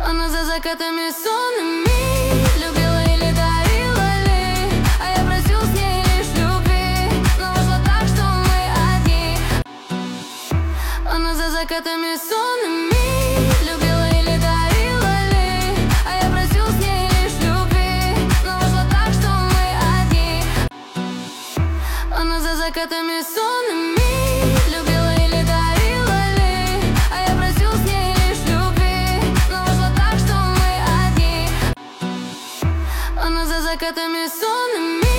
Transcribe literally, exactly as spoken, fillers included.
Она за закатами сонными любила или дарила ли, а я просил с ней лишь любви, но вышло так, что мы одни. Она за закатами сонными любила или дарила ли, а я просил с ней лишь любви, но вышло так, что мы одни. Она за закатами сонными любила или дарила ли, а я просил с ней лишь любви, но вышло так, что мы одни. Она за закатами сонными